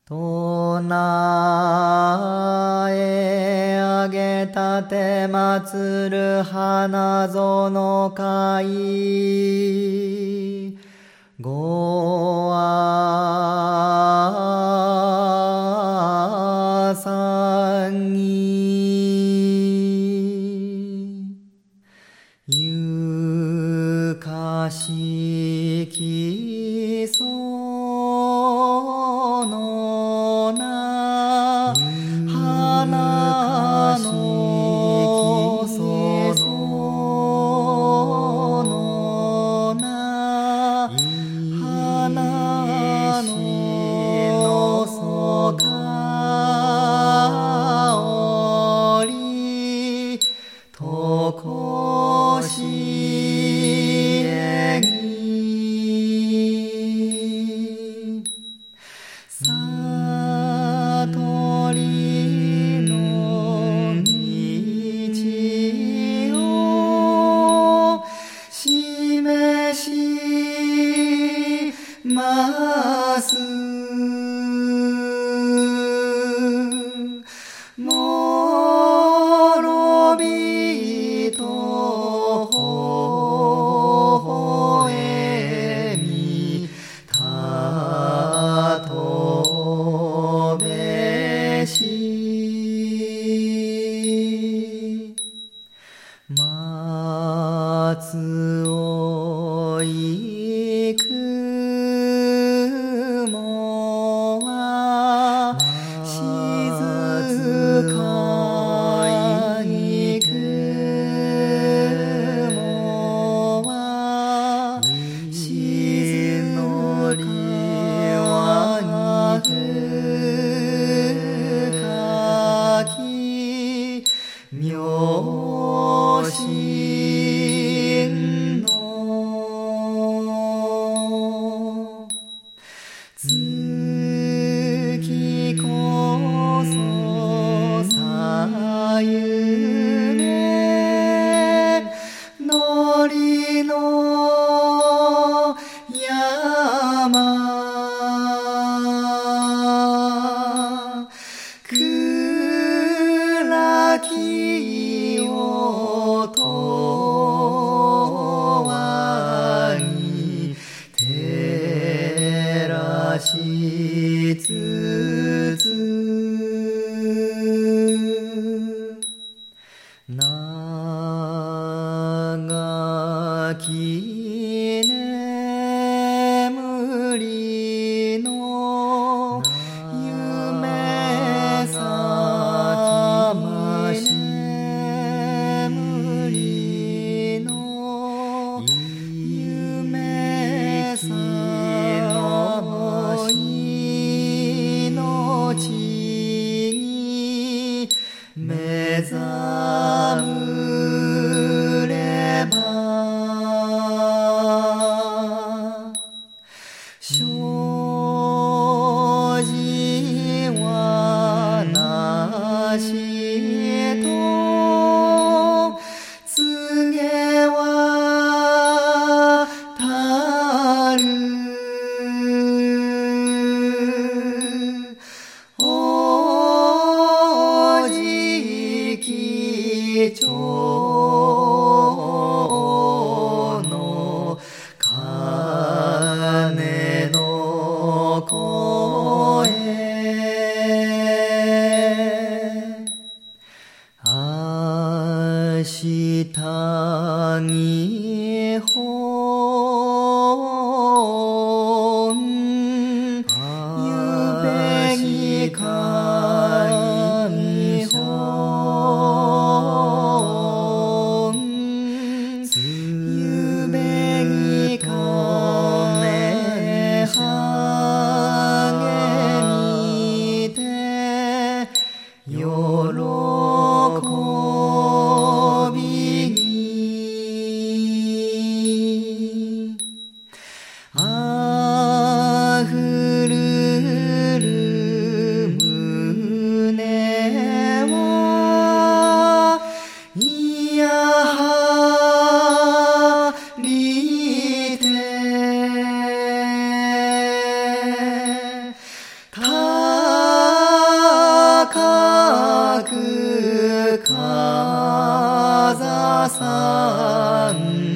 唱え上げたて祭る花園会ごあさぎゆかしきそのな花のせそのな花のそかおりとこしえぎ悟りの道を示しますもろびとほえみたとべし松を行くもは静かに行くもは静のりは深き妙心の月こそさゆめのりの山暗き音はに照らしつつ長き眠りの夢さき眠りの夢さきのかざさん